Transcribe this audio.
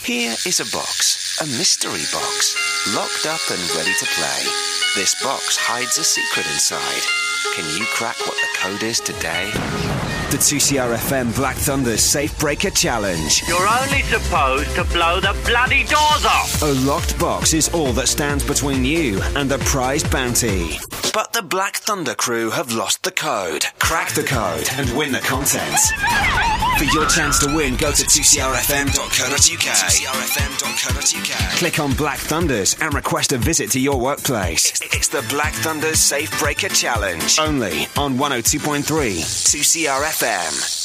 Here is a box, a mystery box, locked up and ready to play. This box hides a secret inside. Can you crack what the code is today? The 2CRFM Black Thunder Safe Breaker Challenge. You're only supposed to blow the bloody doors off. A locked box is all that stands between you and the prize bounty. But the Black Thunder crew have lost the code. Crack the code and win the contents. For your chance to win, go to 2crfm.co.uk. 2crfm.co.uk. Click on Black Thunders and request a visit to your workplace. It's the Black Thunders Safe Breaker Challenge. Only on 102.3 2CRFM.